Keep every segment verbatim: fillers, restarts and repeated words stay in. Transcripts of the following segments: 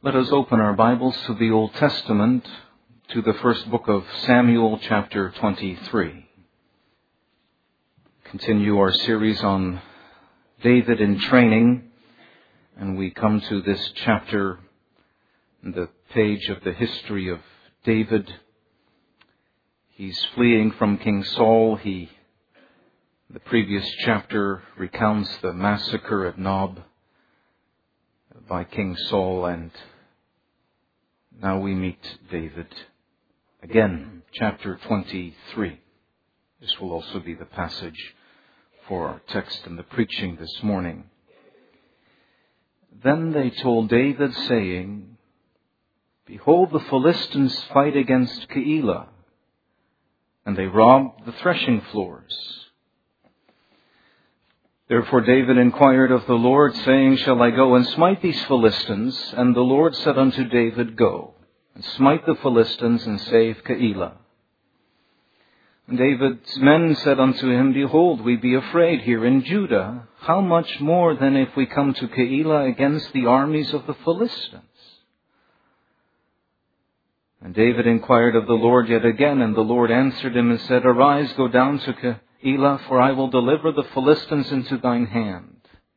Let us open our Bibles to the Old Testament, to the first book of Samuel, chapter twenty-three. Continue our series on David in training, and we come to this chapter, the page of the history of David. He's fleeing from King Saul. He, the previous chapter recounts the massacre at Nob by King Saul, and now we meet David again, chapter twenty-three. This will also be the passage for our text and the preaching this morning. Then they told David, saying, Behold, the Philistines fight against Keilah, and they rob the threshing floors. Therefore David inquired of the Lord, saying, Shall I go and smite these Philistines? And the Lord said unto David, Go, and smite the Philistines, and save Keilah. And David's men said unto him, Behold, we be afraid here in Judah. How much more then if we come to Keilah against the armies of the Philistines? And David inquired of the Lord yet again, and the Lord answered him and said, Arise, go down to Keilah, for I will deliver the Philistines into thine hand.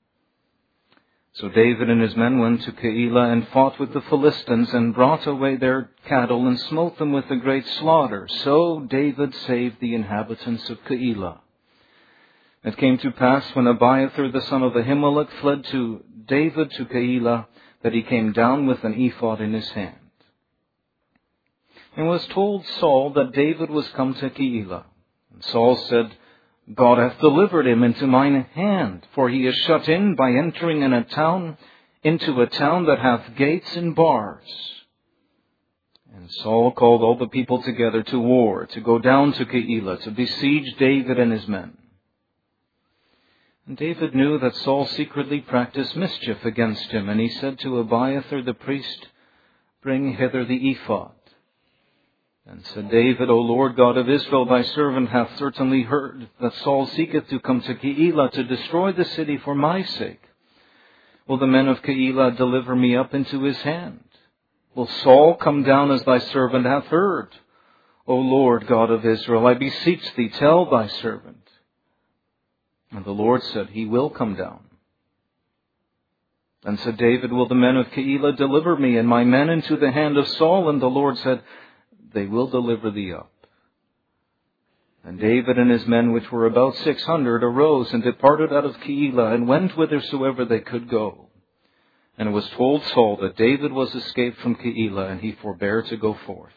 So David and his men went to Keilah and fought with the Philistines, and brought away their cattle, and smote them with a great slaughter. So David saved the inhabitants of Keilah. It came to pass, when Abiathar the son of Ahimelech fled to David to Keilah, that he came down with an ephod in his hand. And was told Saul that David was come to Keilah. And Saul said, God hath delivered him into mine hand, for he is shut in by entering in a town, into a town that hath gates and bars. And Saul called all the people together to war, to go down to Keilah, to besiege David and his men. And David knew that Saul secretly practiced mischief against him, and he said to Abiathar the priest, Bring hither the ephod. And said David, O Lord God of Israel, thy servant hath certainly heard that Saul seeketh to come to Keilah to destroy the city for my sake. Will the men of Keilah deliver me up into his hand? Will Saul come down as thy servant hath heard? O Lord God of Israel, I beseech thee, tell thy servant. And the Lord said, He will come down. Then said David, Will the men of Keilah deliver me and my men into the hand of Saul? And the Lord said, They will deliver thee up. And David and his men, which were about six hundred, arose and departed out of Keilah, and went whithersoever they could go. And it was told Saul that David was escaped from Keilah, and he forbare to go forth.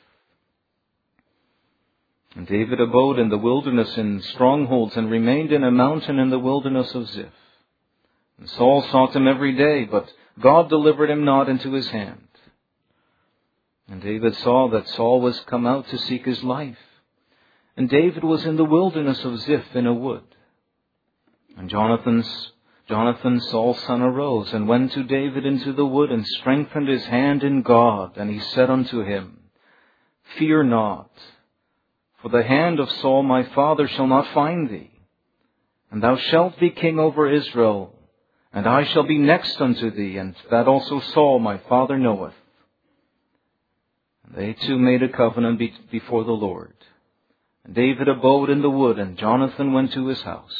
And David abode in the wilderness in strongholds, and remained in a mountain in the wilderness of Ziph. And Saul sought him every day, but God delivered him not into his hand. And David saw that Saul was come out to seek his life. And David was in the wilderness of Ziph in a wood. And Jonathan's, Jonathan, Saul's son, arose and went to David into the wood, and strengthened his hand in God. And he said unto him, Fear not, for the hand of Saul my father shall not find thee. And thou shalt be king over Israel, and I shall be next unto thee, and that also Saul my father knoweth. They too made a covenant be- before the Lord. And David abode in the wood, and Jonathan went to his house.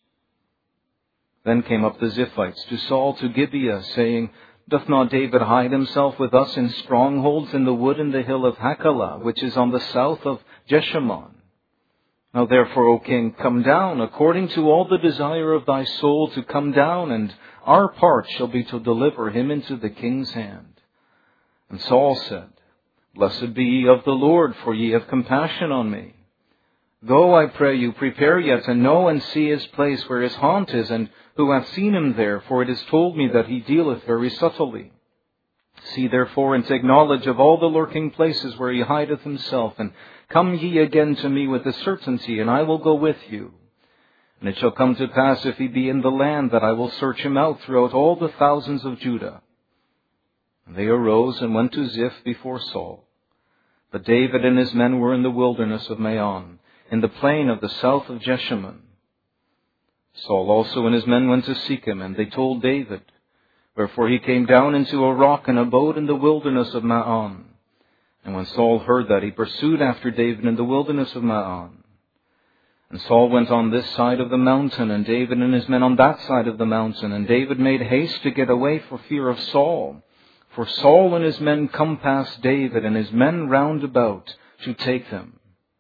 Then came up the Ziphites to Saul to Gibeah, saying, Doth not David hide himself with us in strongholds in the wood in the hill of Hachilah, which is on the south of Jeshimon? Now therefore, O king, come down, according to all the desire of thy soul, to come down, and our part shall be to deliver him into the king's hand. And Saul said, Blessed be ye of the Lord, for ye have compassion on me. Go, I pray you, prepare yet, and know and see his place where his haunt is, and who hath seen him there, for it is told me that he dealeth very subtly. See therefore, and take knowledge of all the lurking places where he hideth himself, and come ye again to me with a certainty, and I will go with you. And it shall come to pass, if he be in the land, that I will search him out throughout all the thousands of Judah. And they arose and went to Ziph before Saul. But David and his men were in the wilderness of Maon, in the plain of the south of Jeshimon. Saul also and his men went to seek him, and they told David, Wherefore he came down into a rock and abode in the wilderness of Maon. And when Saul heard that, he pursued after David in the wilderness of Maon. And Saul went on this side of the mountain, and David and his men on that side of the mountain. And David made haste to get away for fear of Saul. For Saul and his men compassed David, and his men round about to take him.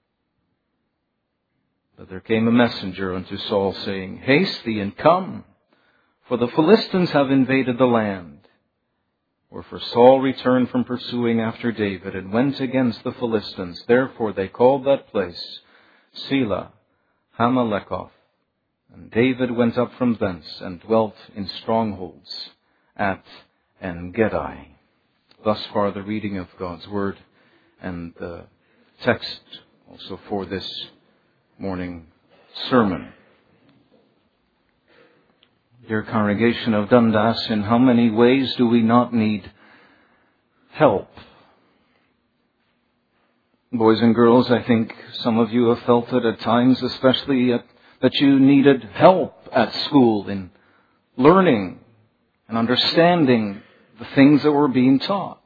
But there came a messenger unto Saul, saying, Haste thee and come, for the Philistines have invaded the land. Wherefore Saul returned from pursuing after David, and went against the Philistines. Therefore they called that place Selah Hamalekoth. And David went up from thence, and dwelt in strongholds at En-gedi. Thus far the reading of God's Word, and the text also for this morning sermon. Dear congregation of Dundas, in how many ways do we not need help? Boys and girls, I think some of you have felt it at times, especially at, that you needed help at school in learning and understanding the things that were being taught.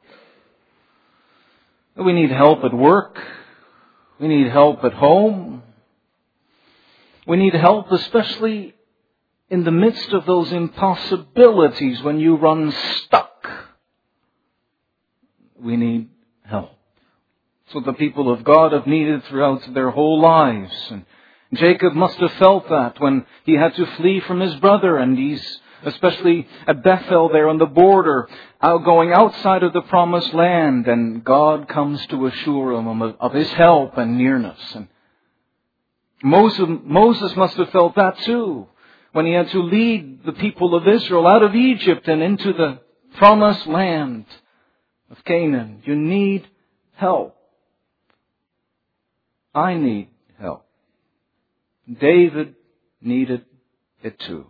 We need help at work. We need help at home. We need help especially in the midst of those impossibilities when you run stuck. We need help. So the people of God have needed throughout their whole lives. And Jacob must have felt that when he had to flee from his brother, and he's especially at Bethel there on the border, out going outside of the promised land, and God comes to assure him of, of his help and nearness. And Moses, Moses must have felt that too, when he had to lead the people of Israel out of Egypt and into the promised land of Canaan. You need help. I need help. David needed it too.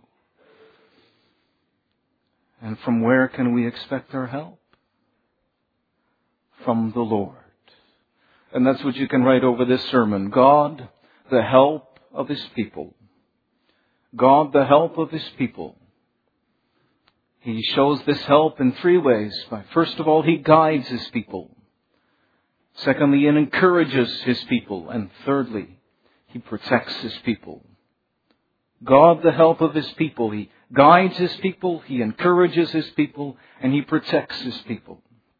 And from where can we expect our help? From the Lord. And that's what you can write over this sermon. God, the help of His people. God, the help of His people. He shows this help in three ways. First of all, He guides His people. Secondly, He encourages His people. And thirdly, He protects His people. God, the help of His people. He guides His people, He encourages His people, and He protects His people.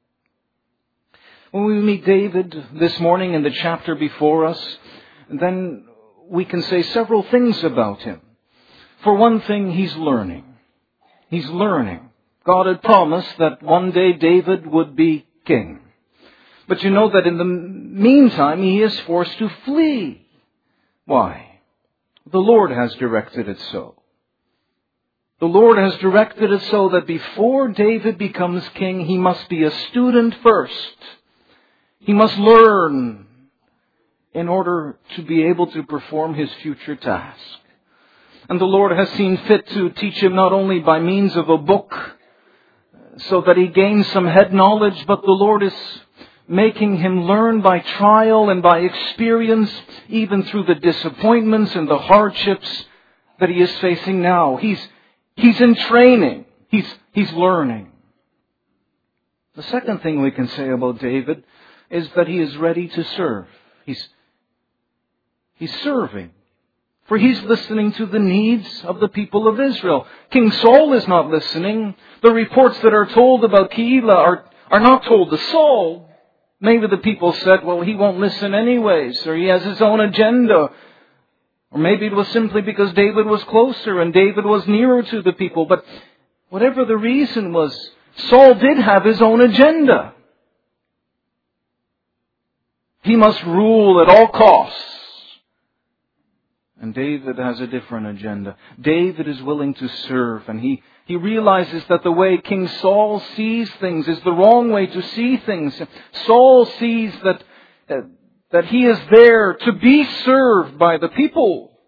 When we meet David this morning in the chapter before us, then we can say several things about him. For one thing, he's learning. He's learning. God had promised that one day David would be king. But you know that in the meantime, he is forced to flee. Why? The Lord has directed it so. The Lord has directed it so that before David becomes king, he must be a student first. He must learn in order to be able to perform his future task. And the Lord has seen fit to teach him not only by means of a book, so that he gains some head knowledge, but the Lord is making him learn by trial and by experience, even through the disappointments and the hardships that he is facing now. He's, he's in training. He's, he's learning. The second thing we can say about David is that he is ready to serve. He's, he's serving. For he's listening to the needs of the people of Israel. King Saul is not listening. The reports that are told about Keilah are, are not told to Saul. Maybe the people said, well, he won't listen anyways, or he has his own agenda. Or maybe it was simply because David was closer and David was nearer to the people. But whatever the reason was, Saul did have his own agenda. He must rule at all costs. And David has a different agenda. David is willing to serve, and he, he realizes that the way King Saul sees things is the wrong way to see things. Saul sees that, uh, that he is there to be served by the people.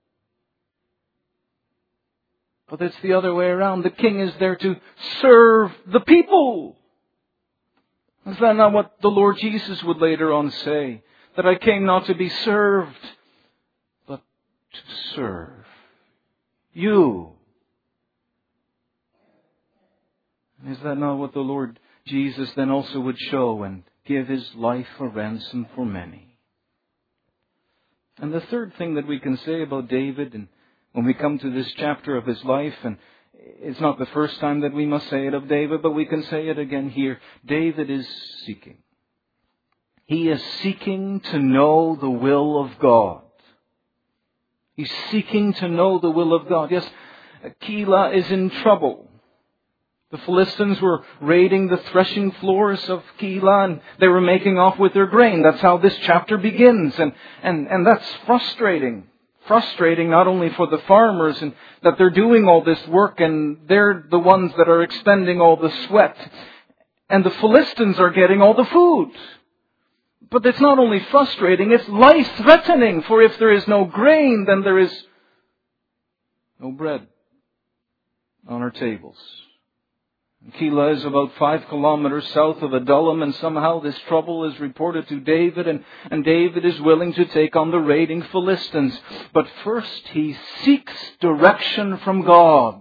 But it's the other way around. The king is there to serve the people. Is that not what the Lord Jesus would later on say? That I came not to be served, but to serve. You. Is that not what the Lord Jesus then also would show and give His life a ransom for many? And the third thing that we can say about David, and when we come to this chapter of his life, and it's not the first time that we must say it of David, but we can say it again here. David is seeking. He is seeking to know the will of God. He's seeking to know the will of God. Yes, Keilah is in trouble. The Philistines were raiding the threshing floors of Keilah, and they were making off with their grain. That's how this chapter begins. And, and, and that's frustrating. Frustrating not only for the farmers and that they're doing all this work and they're the ones that are expending all the sweat. And the Philistines are getting all the food. But it's not only frustrating, it's life-threatening. For if there is no grain, then there is no bread on our tables. Keilah is about five kilometers south of Adullam, and somehow this trouble is reported to David, and, and David is willing to take on the raiding Philistines. But first he seeks direction from God.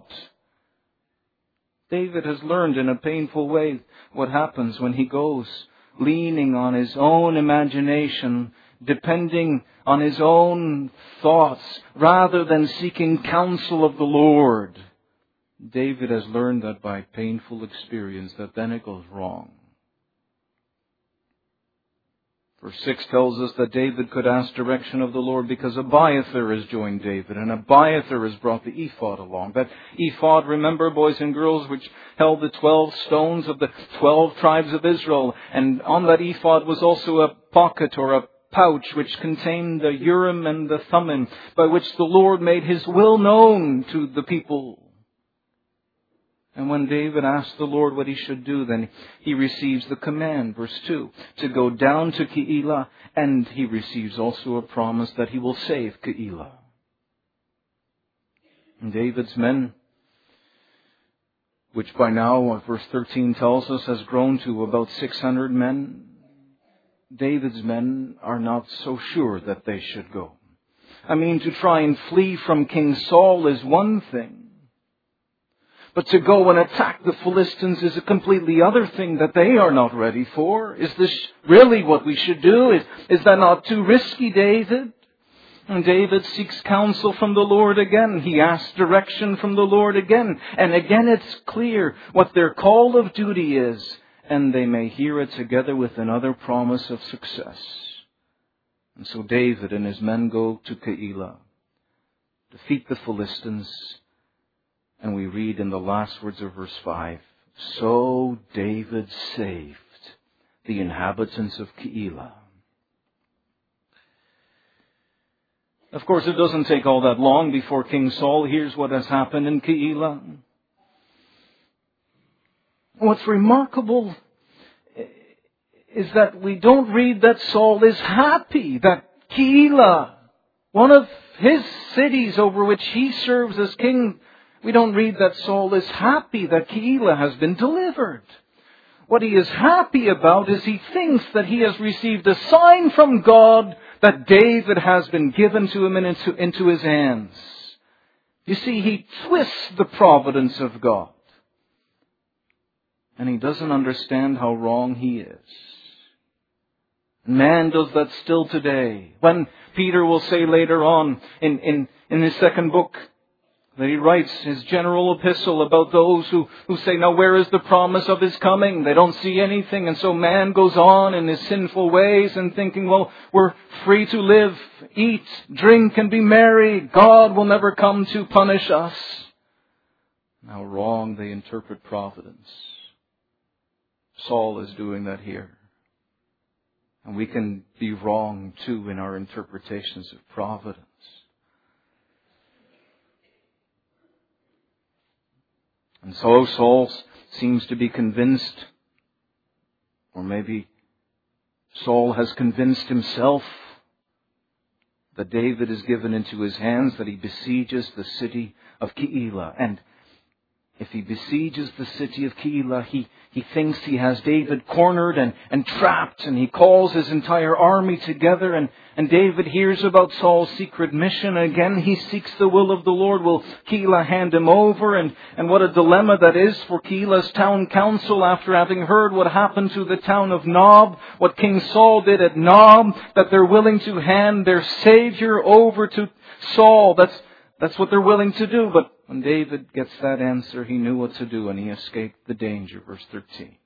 David has learned in a painful way what happens when he goes leaning on his own imagination, depending on his own thoughts, rather than seeking counsel of the Lord. David has learned that by painful experience, that then it goes wrong. Verse six tells us that David could ask direction of the Lord because Abiathar has joined David, and Abiathar has brought the ephod along. That ephod, remember, boys and girls, which held the twelve stones of the twelve tribes of Israel, and on that ephod was also a pocket or a pouch which contained the Urim and the Thummim, by which the Lord made His will known to the people. And when David asked the Lord what he should do, then he receives the command, verse two, to go down to Keilah, and he receives also a promise that he will save Keilah. And David's men, which by now, verse thirteen tells us, has grown to about six hundred men, David's men are not so sure that they should go. I mean, to try and flee from King Saul is one thing. But to go and attack the Philistines is a completely other thing that they are not ready for. Is this really what we should do? Is, is that not too risky, David? And David seeks counsel from the Lord again. He asks direction from the Lord again. And again it's clear what their call of duty is. And they may hear it together with another promise of success. And so David and his men go to Keilah, defeat the Philistines. And we read in the last words of verse five, so David saved the inhabitants of Keilah. Of course, it doesn't take all that long before King Saul hears what has happened in Keilah. What's remarkable is that we don't read that Saul is happy that Keilah, one of his cities over which he serves as king, we don't read that Saul is happy that Keilah has been delivered. What he is happy about is he thinks that he has received a sign from God that David has been given to him and into, into his hands. You see, he twists the providence of God. And he doesn't understand how wrong he is. Man does that still today. When Peter will say later on in, in, in his second book, that he writes his general epistle about those who, who say, now where is the promise of His coming? They don't see anything. And so man goes on in his sinful ways and thinking, well, we're free to live, eat, drink, and be merry. God will never come to punish us. How wrong they interpret providence. Saul is doing that here. And we can be wrong too in our interpretations of providence. And so Saul seems to be convinced, or maybe Saul has convinced himself, that David is given into his hands, that he besieges the city of Keilah. And, If he besieges the city of Keilah, he, he thinks he has David cornered and, and trapped, and he calls his entire army together, and, and David hears about Saul's secret mission. Again, he seeks the will of the Lord. Will Keilah hand him over? And, and what a dilemma that is for Keilah's town council after having heard what happened to the town of Nob, what King Saul did at Nob, that they're willing to hand their Savior over to Saul. That's, that's what they're willing to do, but when David gets that answer, he knew what to do and he escaped the danger. Verse thirteen.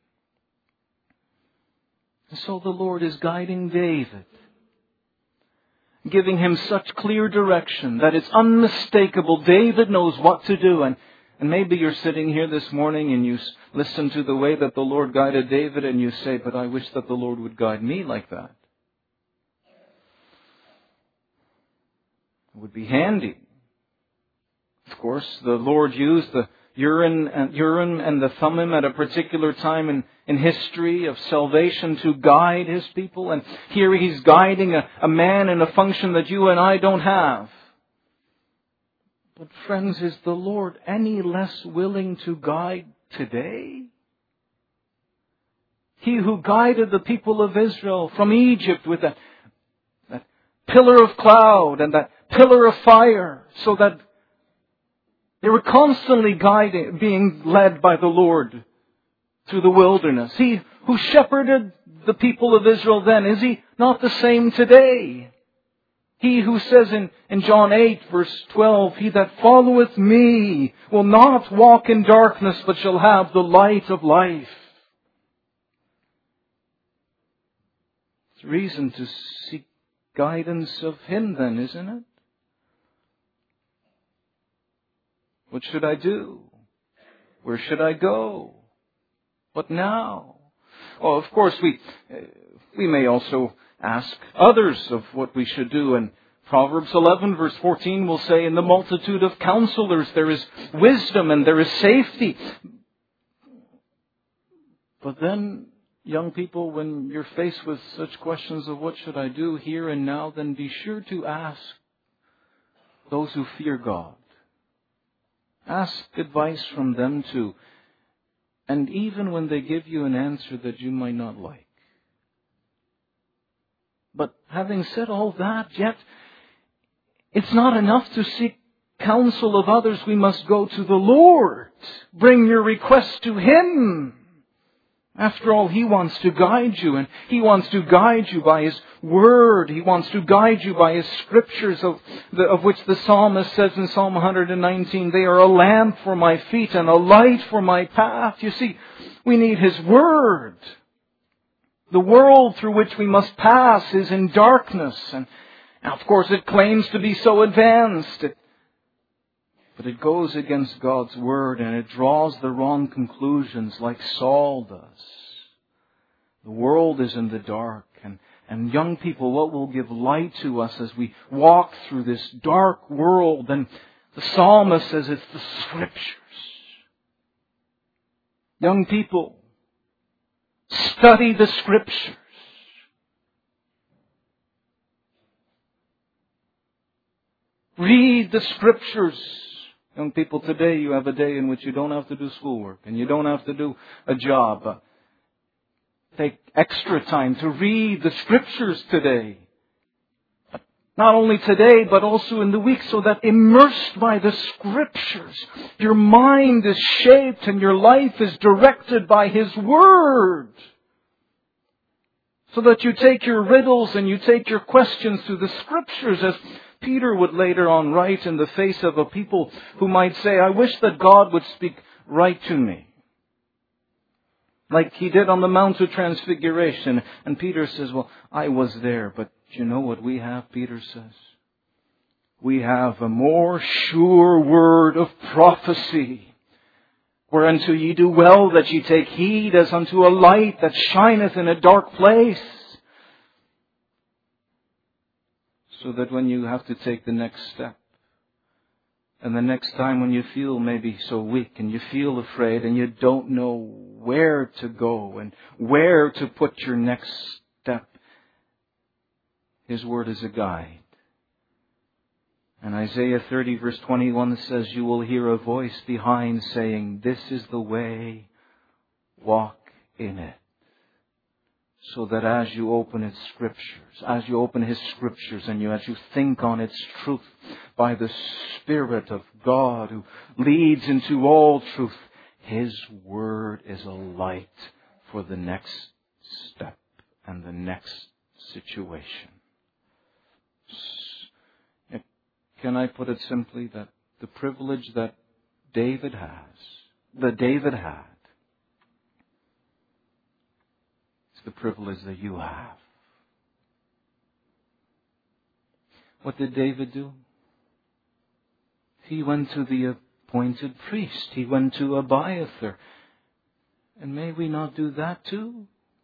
And so the Lord is guiding David, giving him such clear direction that it's unmistakable. David knows what to do. And, and maybe you're sitting here this morning and you listen to the way that the Lord guided David and you say, but I wish that the Lord would guide me like that. It would be handy. Of course, the Lord used the Urim and, Urim and the Thummim at a particular time in, in history of salvation to guide His people. And here He's guiding a, a man in a function that you and I don't have. But friends, is the Lord any less willing to guide today? He who guided the people of Israel from Egypt with that, that pillar of cloud and that pillar of fire, so that they were constantly guiding, being led by the Lord through the wilderness. He who shepherded the people of Israel then, is He not the same today? He who says in, in John eight verse twelve, He that followeth me will not walk in darkness, but shall have the light of life. It's reason to seek guidance of Him then, isn't it? What should I do? Where should I go? What now? Oh, of course, we we may also ask others of what we should do. And Proverbs eleven verse fourteen will say, in the multitude of counselors there is wisdom and there is safety. But then, young people, when you're faced with such questions of what should I do here and now, then be sure to ask those who fear God. Ask advice from them too. And even when they give you an answer that you might not like. But having said all that, yet it's not enough to seek counsel of others. We must go to the Lord. Bring your request to Him. After all, He wants to guide you, and He wants to guide you by His Word. He wants to guide you by His Scriptures, of, the, of which the psalmist says in Psalm one nineteen, they are a lamp for my feet and a light for my path. You see, we need His Word. The world through which we must pass is in darkness, and, and of course it claims to be so advanced. It, But it goes against God's Word and it draws the wrong conclusions like Saul does. The world is in the dark. And, and young people, what will give light to us as we walk through this dark world? And the psalmist says it's the Scriptures. Young people, study the Scriptures. Read the Scriptures. Young people, today you have a day in which you don't have to do schoolwork and you don't have to do a job. Uh, take extra time to read the Scriptures today. Not only today, but also in the week, so that immersed by the Scriptures, your mind is shaped and your life is directed by His Word. So that you take your riddles and you take your questions to the Scriptures, as Peter would later on write in the face of a people who might say, I wish that God would speak right to me. Like He did on the Mount of Transfiguration. And Peter says, well, I was there. But do you know what we have, Peter says? We have a more sure word of prophecy. Whereunto ye do well that ye take heed as unto a light that shineth in a dark place. So that when you have to take the next step, and the next time when you feel maybe so weak and you feel afraid and you don't know where to go and where to put your next step, His Word is a guide. And Isaiah thirty verse twenty-one says, you will hear a voice behind saying, this is the way, walk in it. So that as you open its Scriptures, as you open His Scriptures and you, as you think on its truth by the Spirit of God who leads into all truth, His Word is a light for the next step and the next situation. Can I put it simply that the privilege that David has, that David had, is the privilege that you have. What did David do? He went to the appointed priest. He went to Abiathar. And may we not do that too?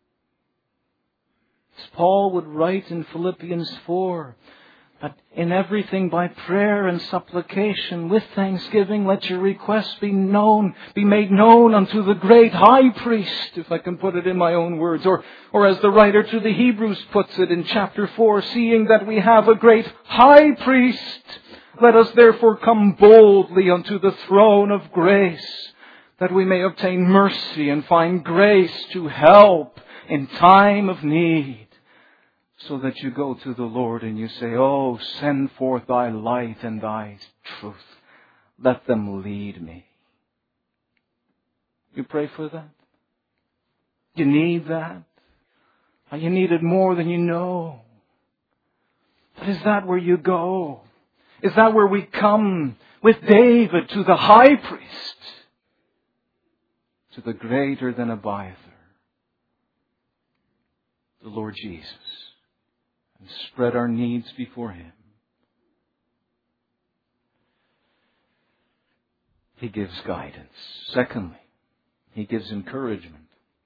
As Paul would write in Philippians four, that in everything by prayer and supplication with thanksgiving let your requests be known, be made known unto the great high priest, if I can put it in my own words. Or, or as the writer to the Hebrews puts it in chapter four, seeing that we have a great high priest, let us therefore come boldly unto the throne of grace, that we may obtain mercy and find grace to help in time of need. So that you go to the Lord and you say, oh, send forth thy light and thy truth. Let them lead me. You pray for that? You need that? You need it more than you know. But is that where you go? Is that where we come with David to the high priest? To the greater than Abiathar, the Lord Jesus. And spread our needs before Him. He gives guidance. Secondly, He gives encouragement.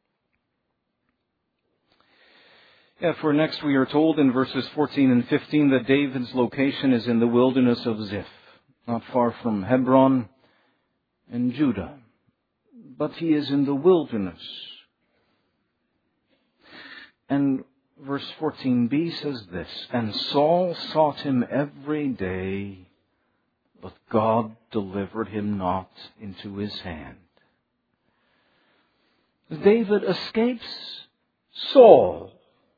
Yeah, for next we are told in verses fourteen and fifteen that David's location is in the wilderness of Ziph, not far from Hebron and Judah. But he is in the wilderness. And verse fourteen b says this, and Saul sought him every day, but God delivered him not into his hand. David escapes Saul.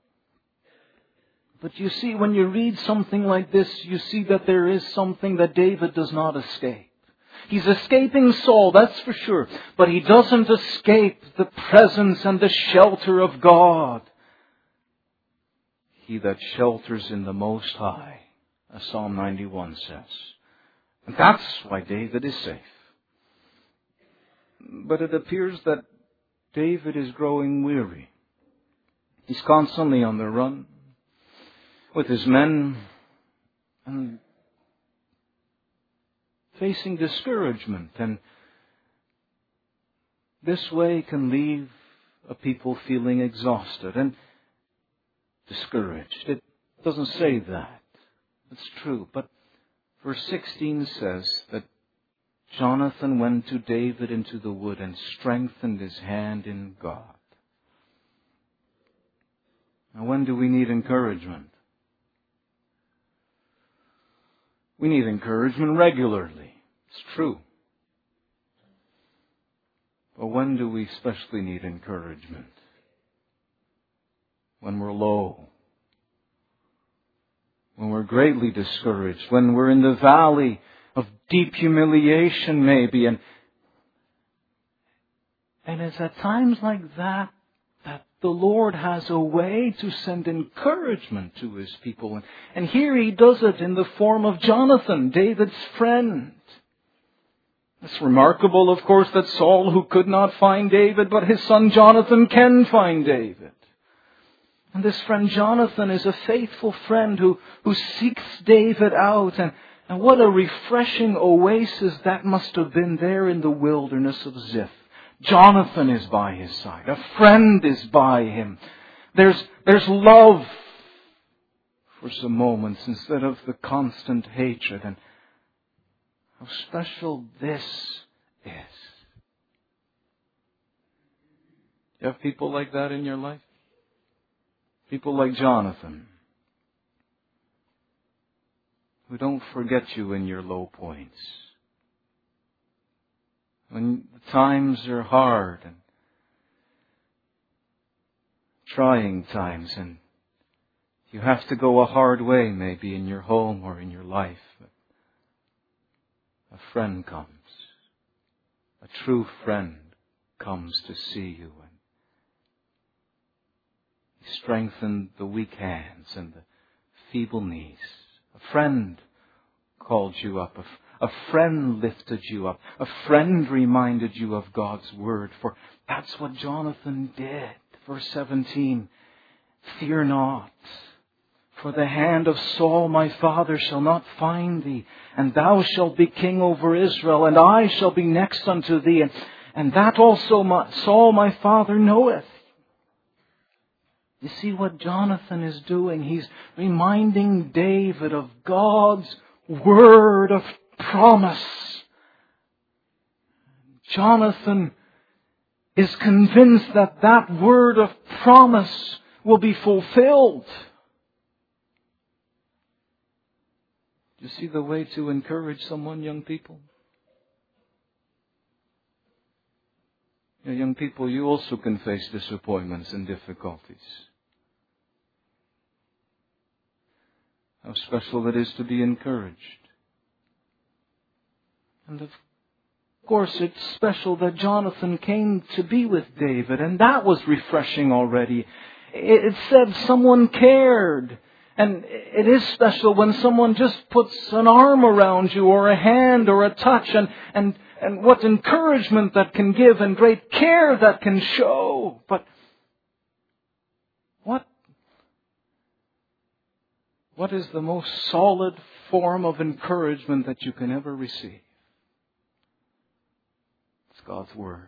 But you see, when you read something like this, you see that there is something that David does not escape. He's escaping Saul, that's for sure. But he doesn't escape the presence and the shelter of God. He that shelters in the Most High, as Psalm ninety-one says. And that's why David is safe. But it appears that David is growing weary. He's constantly on the run with his men and facing discouragement. And this way can leave a people feeling exhausted and discouraged. It doesn't say that. It's true. But verse sixteen says that Jonathan went to David into the wood and strengthened his hand in God. Now, when do we need encouragement? We need encouragement regularly. It's true. But when do we especially need encouragement? When we're low. When we're greatly discouraged. When we're in the valley of deep humiliation maybe. And, and it's at times like that that the Lord has a way to send encouragement to His people. And, and here He does it in the form of Jonathan, David's friend. It's remarkable, of course, that Saul, who could not find David, but his son Jonathan can find David. And this friend Jonathan is a faithful friend who, who seeks David out. And, and what a refreshing oasis that must have been there in the wilderness of Ziph. Jonathan is by his side. A friend is by him. There's, there's love for some moments instead of the constant hatred. And how special this is. You have people like that in your life? People like Jonathan, who don't forget you in your low points. When the times are hard and trying times and you have to go a hard way maybe in your home or in your life, a friend comes. A true friend comes to see you and he strengthened the weak hands and the feeble knees. A friend called you up. A, a friend lifted you up. A friend reminded you of God's Word. For that's what Jonathan did. Verse seventeen. Fear not, for the hand of Saul my father shall not find thee, and thou shalt be king over Israel, and I shall be next unto thee, and, and that also my, Saul my father knoweth. You see what Jonathan is doing? He's reminding David of God's word of promise. Jonathan is convinced that that word of promise will be fulfilled. You see the way to encourage someone, young people? You know, young people, you also can face disappointments and difficulties. How special it is to be encouraged. And of course, it's special that Jonathan came to be with David, and that was refreshing already. It said someone cared. And it is special when someone just puts an arm around you or a hand or a touch, and, and, and what encouragement that can give and great care that can show. But what, what is the most solid form of encouragement that you can ever receive? It's God's Word.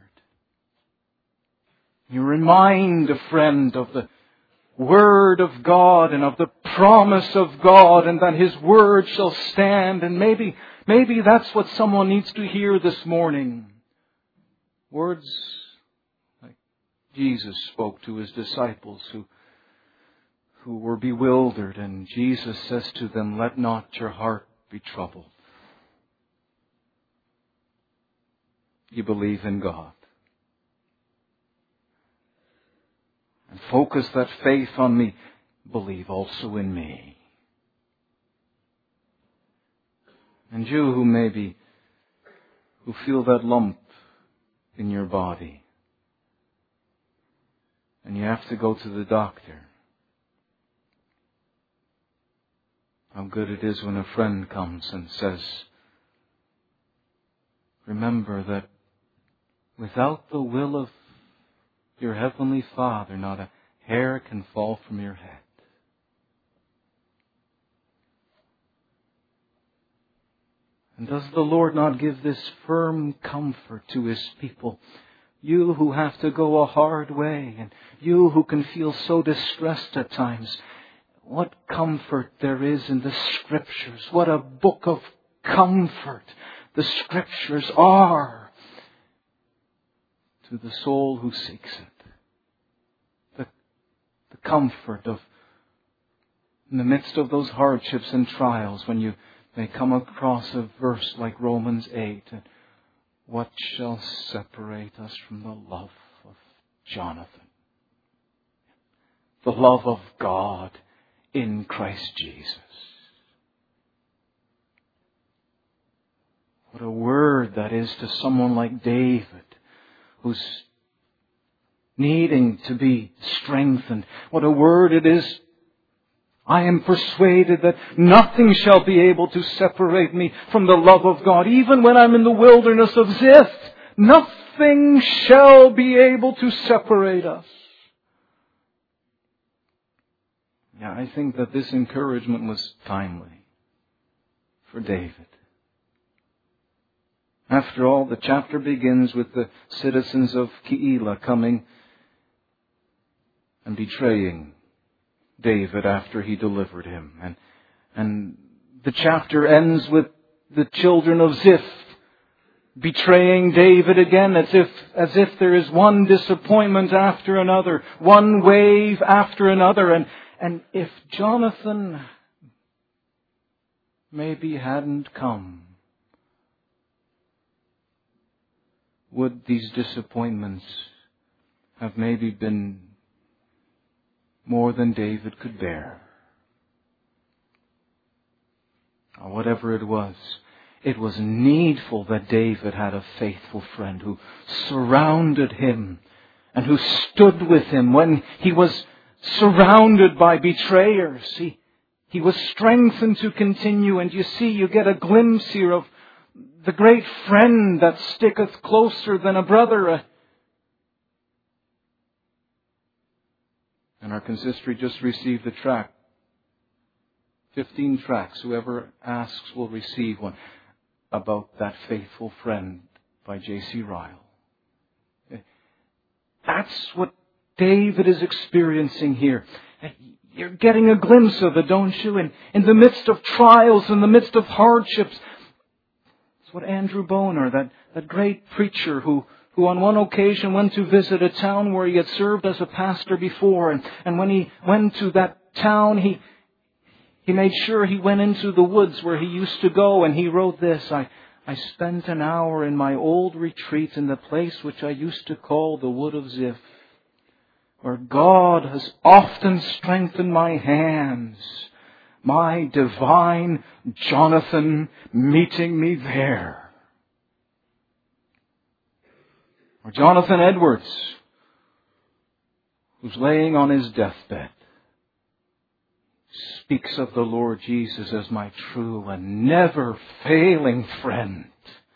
You remind a friend of the Word of God and of the promise of God, and that His Word shall stand. And maybe, maybe that's what someone needs to hear this morning. Words like Jesus spoke to His disciples who, who were bewildered, and Jesus says to them, "Let not your heart be troubled. You believe in God. And focus that faith on me. Believe also in me." And you who maybe, who feel that lump in your body, and you have to go to the doctor, how good it is when a friend comes and says, "Remember that without the will of your Heavenly Father, not a hair can fall from your head." And does the Lord not give this firm comfort to His people? You who have to go a hard way, and you who can feel so distressed at times, what comfort there is in the Scriptures. What a book of comfort the Scriptures are to the soul who seeks it. The, the comfort of, in the midst of those hardships and trials, when you may come across a verse like Romans eight, and what shall separate us from the love of Jonathan? The love of God in Christ Jesus. What a word that is to someone like David, who's needing to be strengthened. What a word it is. "I am persuaded that nothing shall be able to separate me from the love of God." Even when I'm in the wilderness of Ziph, nothing shall be able to separate us. Yeah, I think that this encouragement was timely for David. After all, the chapter begins with the citizens of Keilah coming and betraying David after he delivered him. And, and the chapter ends with the children of Ziph betraying David again, as if, as if there is one disappointment after another, one wave after another. And, and if Jonathan maybe hadn't come, would these disappointments have maybe been more than David could bear? Or whatever it was, it was needful that David had a faithful friend who surrounded him and who stood with him when he was surrounded by betrayers. He, he was strengthened to continue. And you see, you get a glimpse here of the great friend that sticketh closer than a brother. And our consistory just received a tract. Fifteen tracts. Whoever asks will receive one about that faithful friend by J C Ryle. That's what David is experiencing here. You're getting a glimpse of it, don't you? In, in the midst of trials, in the midst of hardships. It's what Andrew Bonar, that, that great preacher who, who on one occasion went to visit a town where he had served as a pastor before. And, and when he went to that town, he, he made sure he went into the woods where he used to go. And he wrote this, I, I spent an hour in my old retreat in the place which I used to call the Wood of Ziph, where God has often strengthened my hands, my divine Jonathan meeting me there. Or Jonathan Edwards, who's laying on his deathbed, speaks of the Lord Jesus as my true and never failing friend.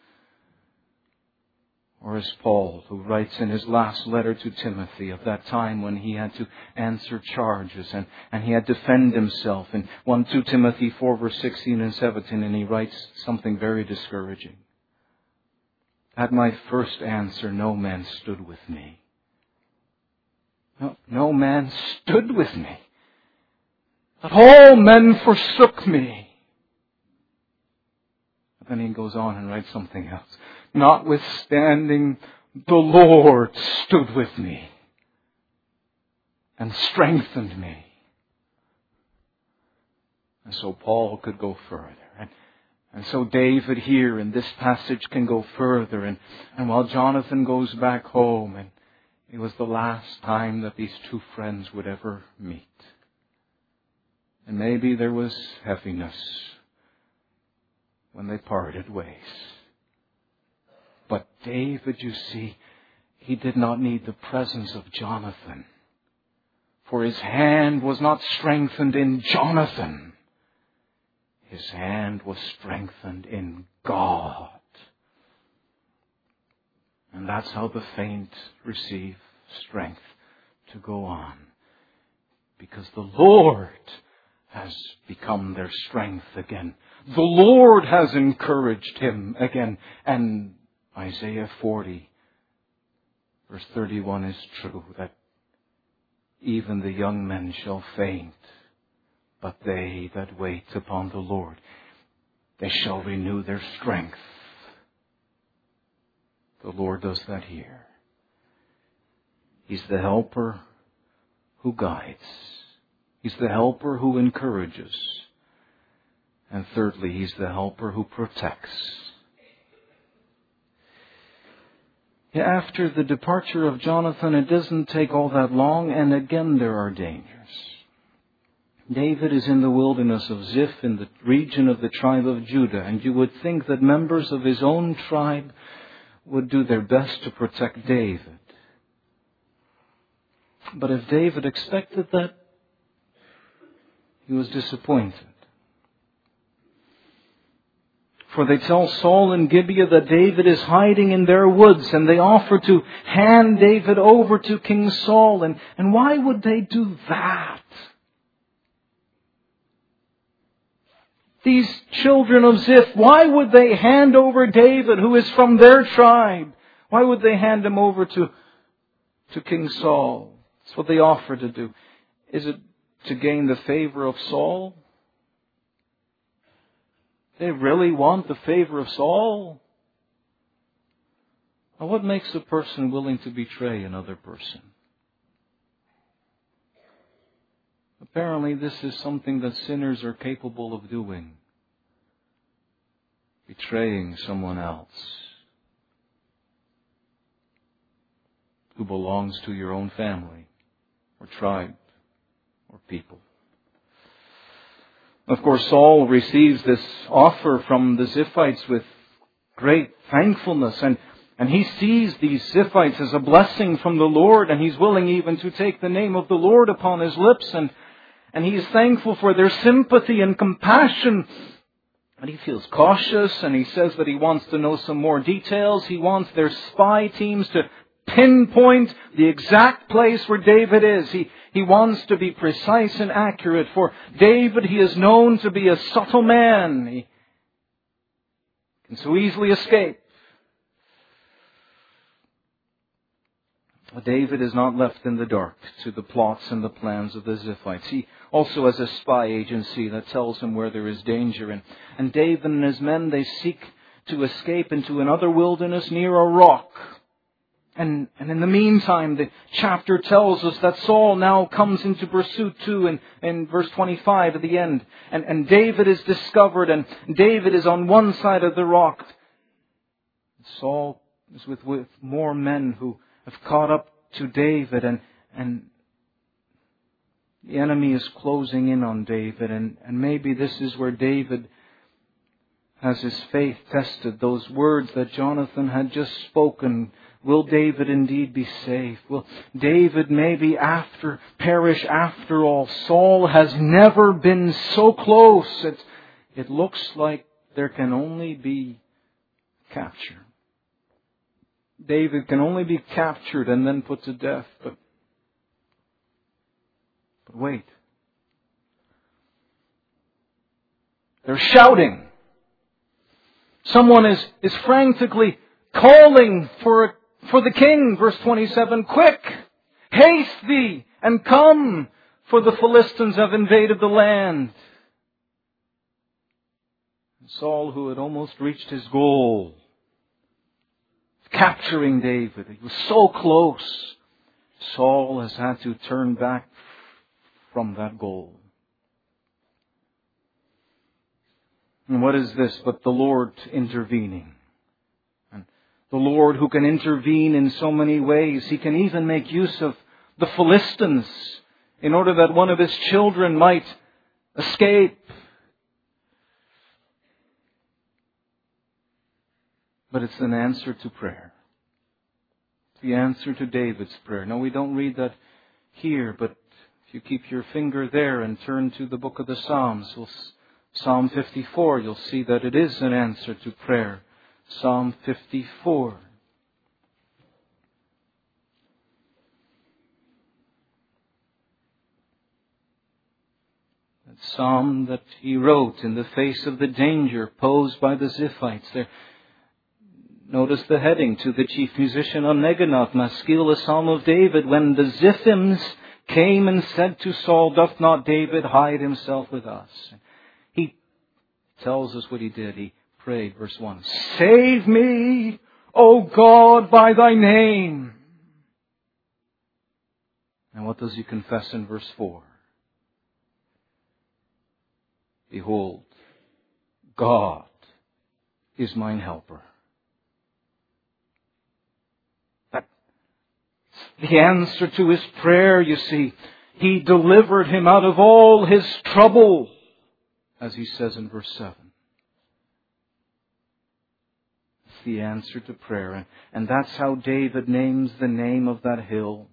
Or as Paul, who writes in his last letter to Timothy of that time when he had to answer charges and, and he had to defend himself in First Timothy four verse sixteen and seventeen, and he writes something very discouraging. At my first answer, no man stood with me. No, no man stood with me. That all men forsook me. But then he goes on and writes something else. Notwithstanding, the Lord stood with me and strengthened me. And so Paul could go further. And, and so David here in this passage can go further. And, and while Jonathan goes back home, and it was the last time that these two friends would ever meet. And maybe there was heaviness when they parted ways. But David, you see, he did not need the presence of Jonathan. For his hand was not strengthened in Jonathan. His hand was strengthened in God. And that's how the faint receive strength to go on. Because the Lord has become their strength again. The Lord has encouraged him again. And Isaiah forty, verse thirty-one is true, that even the young men shall faint, but they that wait upon the Lord, they shall renew their strength. The Lord does that here. He's the helper who guides. He's the helper who encourages. And thirdly, He's the helper who protects. After the departure of Jonathan, it doesn't take all that long, and again there are dangers. David is in the wilderness of Ziph in the region of the tribe of Judah, and you would think that members of his own tribe would do their best to protect David. But if David expected that, he was disappointed. For they tell Saul and Gibeah that David is hiding in their woods, and they offer to hand David over to King Saul. And, and why would they do that? These children of Ziph, why would they hand over David, who is from their tribe? Why would they hand him over to, to King Saul? That's what they offer to do. Is it to gain the favor of Saul? They really want the favor of Saul? Now, what makes a person willing to betray another person? Apparently, this is something that sinners are capable of doing. betraying someone else who belongs to your own family or tribe or people. Of course, Saul receives this offer from the Ziphites with great thankfulness, and, and he sees these Ziphites as a blessing from the Lord, and he's willing even to take the name of the Lord upon his lips, and, and he is thankful for their sympathy and compassion. But he feels cautious, and he says that he wants to know some more details. He wants their spy teams to pinpoint the exact place where David is. He, he wants to be precise and accurate. For David, he is known to be a subtle man. He can so easily escape. But David is not left in the dark to the plots and the plans of the Ziphites. He also has a spy agency that tells him where there is danger. And, and David and his men, they seek to escape into another wilderness near a rock. And, and in the meantime, the chapter tells us that Saul now comes into pursuit too in, in verse twenty-five at the end. And, and David is discovered, and David is on one side of the rock. Saul is with, with more men who have caught up to David, and, and the enemy is closing in on David. And, and maybe this is where David has his faith tested. Those words that Jonathan had just spoken. Will David indeed be saved? Will David maybe after perish after all? Saul has never been so close. It, it looks like there can only be capture. David can only be captured and then put to death. But, but wait. They're shouting. Someone is, is frantically calling for, for the king. Verse twenty-seven, quick, haste thee and come, for the Philistines have invaded the land. Saul, who had almost reached his goal, capturing David, he was so close. Saul has had to turn back from that goal. And what is this but the Lord intervening? And the Lord who can intervene in so many ways. He can even make use of the Philistines in order that one of his children might escape. But it's an answer to prayer. It's the answer to David's prayer. No, we don't read that here, but if you keep your finger there and turn to the book of the Psalms, we'll Psalm fifty-four, you'll see that it is an answer to prayer. Psalm fifty-four. That psalm that he wrote in the face of the danger posed by the Ziphites. There, notice the heading, to the chief musician on Neganoth, Maskil, a psalm of David, when the Ziphims came and said to Saul, doth not David hide himself with us? He tells us what he did. He prayed, verse one, save me, O God, by thy name. And what does he confess in verse four? Behold, God is mine helper. That's the answer to his prayer, you see. He delivered him out of all his trouble, as he says in verse seven. It's the answer to prayer. And, and that's how David names the name of that hill.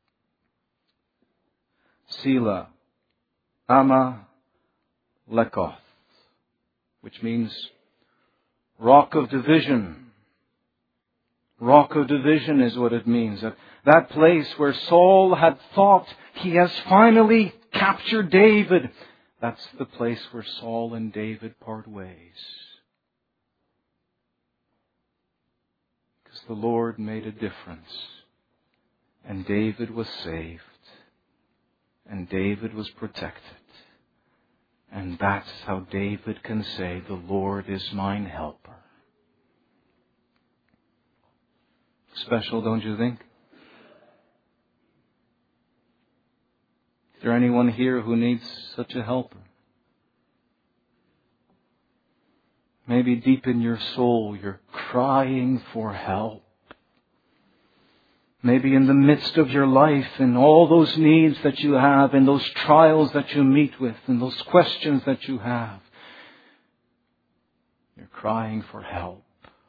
Selah, Ama Lekoth, which means rock of division. Rock of division is what it means. That, that place where Saul had thought he has finally captured David. That's the place where Saul and David part ways. Because the Lord made a difference. And David was saved. And David was protected. And that's how David can say, the Lord is mine helper. Special, don't you think? Is there anyone here who needs such a helper? Maybe deep in your soul you're crying for help. Maybe in the midst of your life and all those needs that you have and those trials that you meet with and those questions that you have, you're crying for help.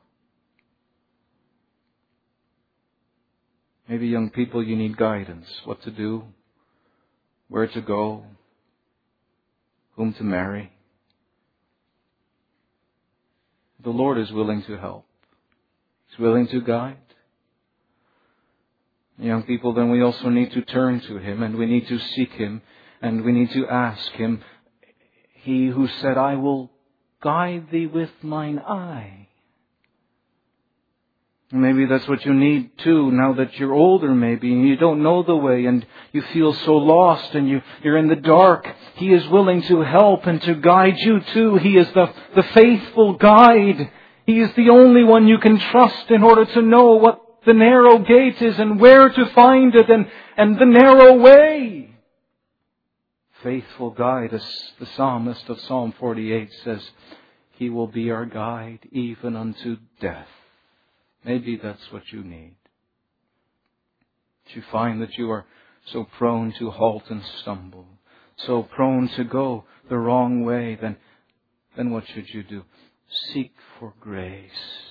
Maybe young people, you need guidance. What to do, where to go, whom to marry. The Lord is willing to help. He's willing to guide. Young people, then we also need to turn to Him and we need to seek Him and we need to ask Him. He who said, I will guide thee with mine eye. Maybe that's what you need too, now that you're older maybe and you don't know the way and you feel so lost and you, you're in the dark. He is willing to help and to guide you too. He is the, the faithful guide. He is the only one you can trust in order to know what the narrow gate is and where to find it and, and the narrow way. Faithful guide, as the psalmist of Psalm forty-eight says, He will be our guide even unto death. Maybe that's what you need. If you find that you are so prone to halt and stumble, so prone to go the wrong way, then, then what should you do? Seek for grace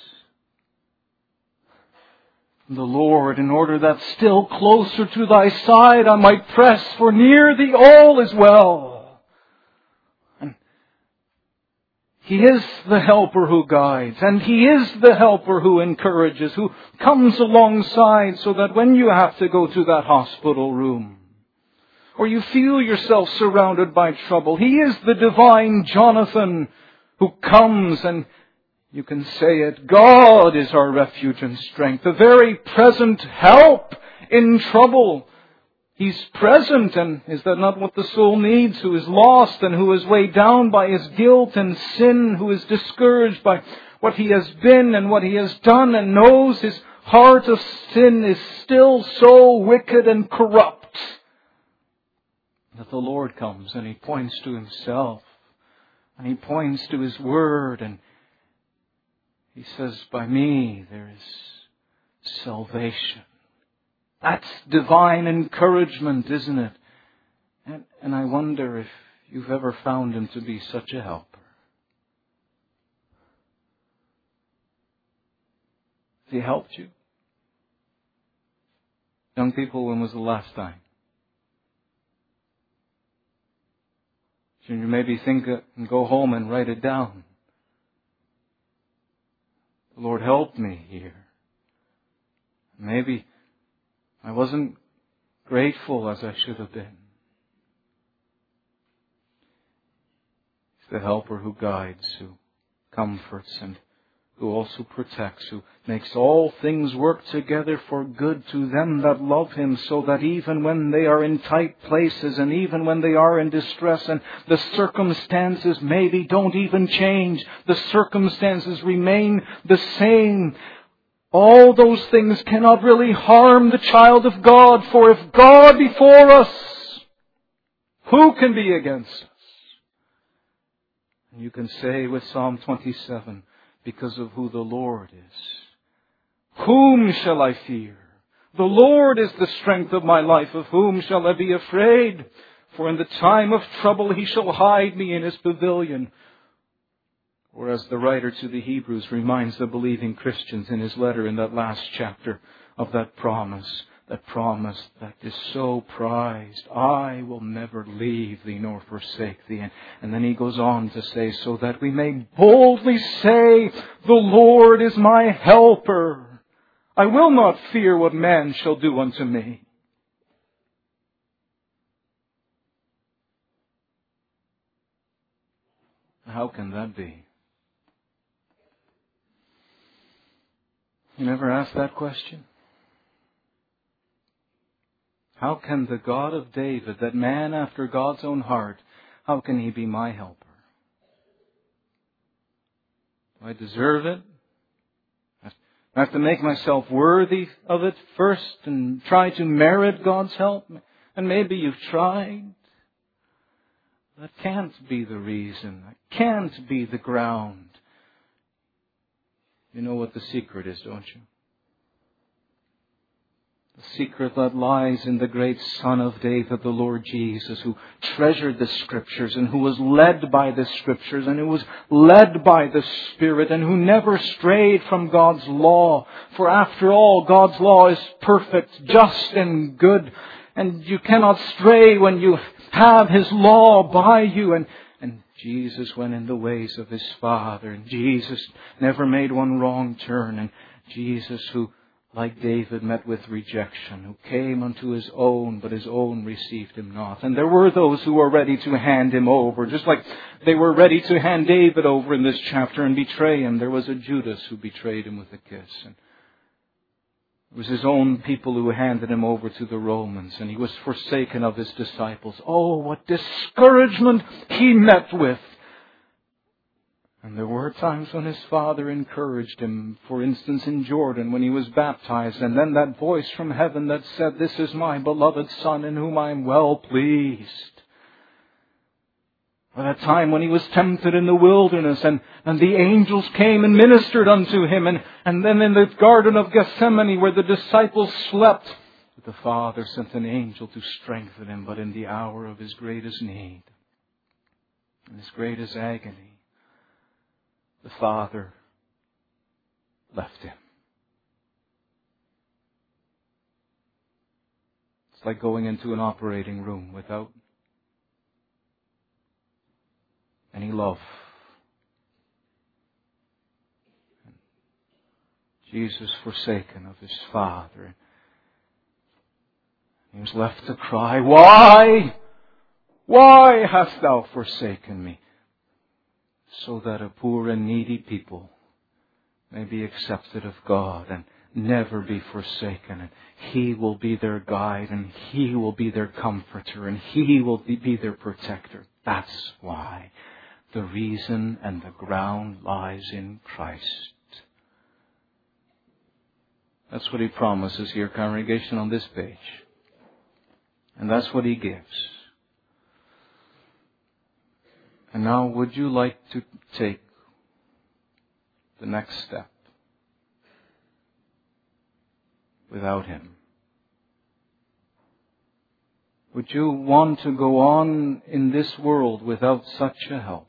from the Lord, in order that still closer to thy side I might press, for near thee all is well. And He is the helper who guides, and He is the helper who encourages, who comes alongside so that when you have to go to that hospital room, or you feel yourself surrounded by trouble, He is the divine Jonathan who comes and you can say it, God is our refuge and strength, the very present help in trouble. He's present, and is that not what the soul needs, who is lost and who is weighed down by his guilt and sin, who is discouraged by what he has been and what he has done and knows his heart of sin is still so wicked and corrupt that the Lord comes and He points to Himself and He points to His Word and He says, by me there is salvation. That's divine encouragement, isn't it? And, and I wonder if you've ever found Him to be such a helper. Has He helped you? Young people, when was the last time? Should you maybe think and go home and write it down? The Lord helped me here. Maybe I wasn't grateful as I should have been. He's the helper who guides, who comforts, and who also protects, who makes all things work together for good to them that love Him, so that even when they are in tight places and even when they are in distress and the circumstances maybe don't even change, the circumstances remain the same, all those things cannot really harm the child of God, for if God be for us, who can be against us? And you can say with Psalm twenty-seven, because of who the Lord is, whom shall I fear? The Lord is the strength of my life. Of whom shall I be afraid? For in the time of trouble He shall hide me in His pavilion. Or as the writer to the Hebrews reminds the believing Christians in his letter in that last chapter of that promise, that promise that is so prized, I will never leave thee nor forsake thee. And, and then he goes on to say, so that we may boldly say, the Lord is my helper. I will not fear what man shall do unto me. How can that be? You never asked that question? How can the God of David, that man after God's own heart, how can He be my helper? Do I deserve it? I have to make myself worthy of it first and try to merit God's help? And maybe you've tried. That can't be the reason. That can't be the ground You know what the secret is, don't you? The secret that lies in the great Son of David, the Lord Jesus, who treasured the Scriptures and who was led by the Scriptures and who was led by the Spirit and who never strayed from God's law. For after all, God's law is perfect, just and good. And you cannot stray when you have His law by you. And, and Jesus went in the ways of His Father. And Jesus never made one wrong turn. And Jesus, who, like David, met with rejection, who came unto His own, but His own received Him not. And there were those who were ready to hand Him over, just like they were ready to hand David over in this chapter and betray Him. There was a Judas who betrayed Him with a kiss. And it was His own people who handed Him over to the Romans, and He was forsaken of His disciples. Oh, what discouragement He met with! And there were times when His Father encouraged Him, for instance in Jordan when He was baptized, and then that voice from heaven that said, "This is my beloved Son in whom I am well pleased." Or that time when He was tempted in the wilderness, and, and the angels came and ministered unto Him, and, and then in the Garden of Gethsemane where the disciples slept, the Father sent an angel to strengthen Him, but in the hour of His greatest need, in His greatest agony, the Father left Him. It's like going into an operating room without any love. Jesus forsaken of His Father. He was left to cry, "Why? Why hast Thou forsaken me?" So that a poor and needy people may be accepted of God and never be forsaken. And He will be their guide, and He will be their comforter, and He will be their protector. That's why the reason and the ground lies in Christ. That's what He promises here, congregation, on this page. And that's what He gives. And now, would you like to take the next step without Him? Would you want to go on in this world without such a helper?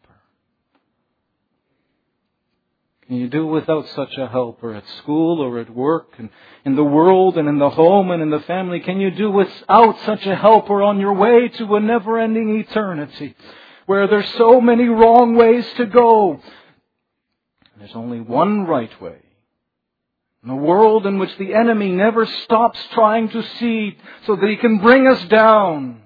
Can you do without such a helper at school or at work and in the world and in the home and in the family? Can you do without such a helper on your way to a never-ending eternity where there's so many wrong ways to go? There's only one right way. In a world in which the enemy never stops trying to seed so that he can bring us down.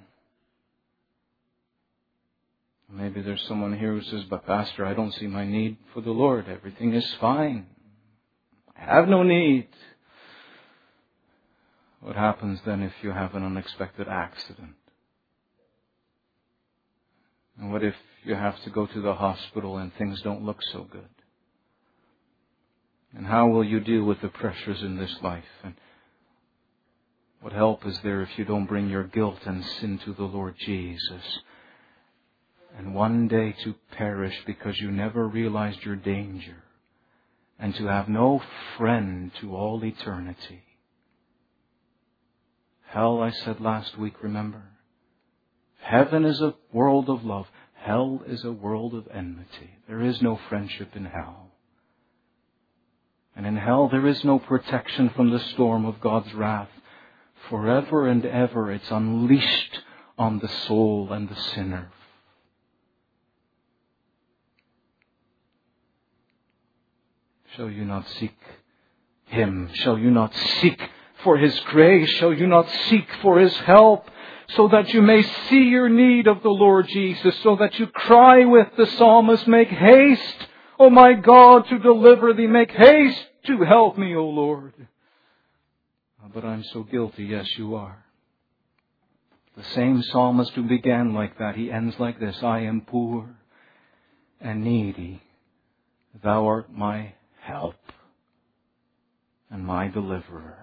Maybe there's someone here who says, "But Pastor, I don't see my need for the Lord. Everything is fine. I have no need." What happens then if you have an unexpected accident? And what if you have to go to the hospital and things don't look so good? And how will you deal with the pressures in this life? And what help is there if you don't bring your guilt and sin to the Lord Jesus? And one day to perish because you never realized your danger, and to have no friend to all eternity. Hell, I said last week, remember? Heaven is a world of love. Hell is a world of enmity. There is no friendship in hell. And in hell there is no protection from the storm of God's wrath. Forever and ever it's unleashed on the soul and the sinner. Shall you not seek Him? Shall you not seek for His grace? Shall you not seek for His help? So that you may see your need of the Lord Jesus. So that you cry with the psalmist, "Make haste, O my God, to deliver thee. Make haste to help me, O Lord." But I'm so guilty. Yes, you are. The same psalmist who began like that, he ends like this: "I am poor and needy. Thou art my help and my deliverer."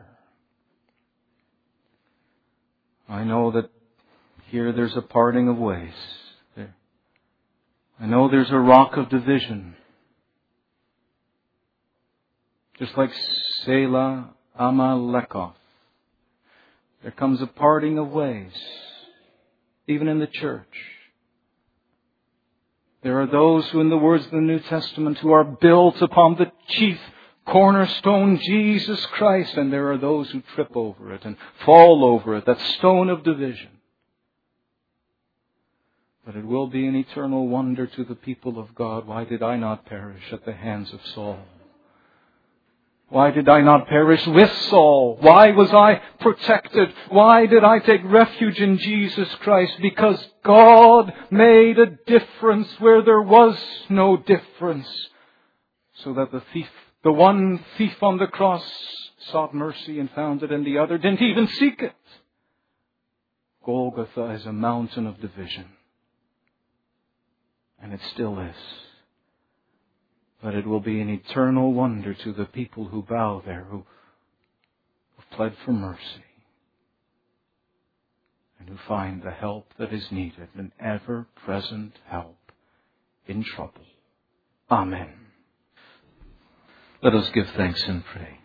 I know that here there's a parting of ways. There. I know there's a rock of division. Just like Selah Amalekov, there comes a parting of ways, even in the church. There are those who, in the words of the New Testament, who are built upon the chief cornerstone, Jesus Christ, and there are those who trip over it and fall over it, that stone of division. But it will be an eternal wonder to the people of God. Why did I not perish at the hands of Saul? Why did I not perish with Saul? Why was I protected? Why did I take refuge in Jesus Christ? Because God made a difference where there was no difference. So that the thief, the one thief on the cross, sought mercy and found it, and the other didn't even seek it. Golgotha is a mountain of division. And it still is. But it will be an eternal wonder to the people who bow there, who have pled for mercy, and who find the help that is needed, an ever-present help in trouble. Amen. Let us give thanks and pray.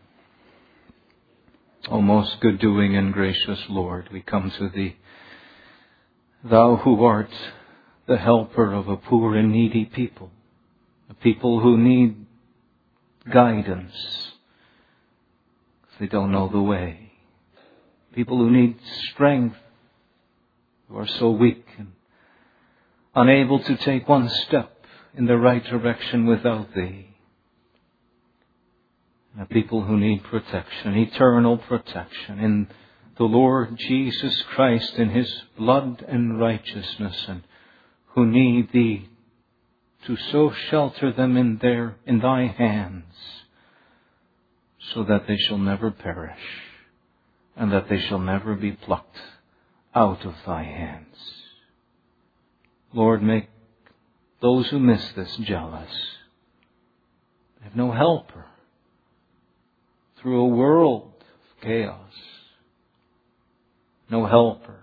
O most good-doing and gracious Lord, we come to Thee, Thou who art the helper of a poor and needy people, a people who need guidance because they don't know the way, people who need strength, who are so weak and unable to take one step in the right direction without Thee, and a people who need protection, eternal protection in the Lord Jesus Christ, in His blood and righteousness, and who need Thee to so shelter them in their, in Thy hands, so that they shall never perish, and that they shall never be plucked out of Thy hands. Lord, make those who miss this jealous. They have no helper through a world of chaos. No helper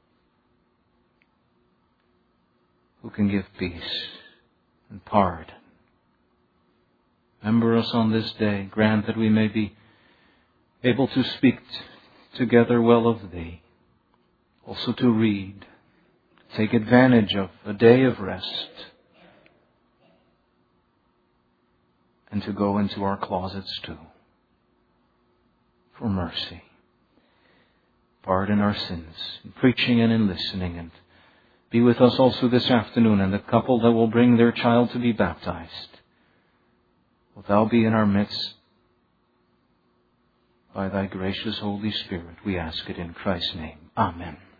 who can give peace and pardon. Remember us on this day. Grant that we may be able to speak t- together well of Thee. Also to read, to take advantage of a day of rest, and to go into our closets too for mercy. Pardon our sins in preaching and in listening, and be with us also this afternoon, and the couple that will bring their child to be baptized. Will Thou be in our midst by Thy gracious Holy Spirit? We ask it in Christ's name. Amen.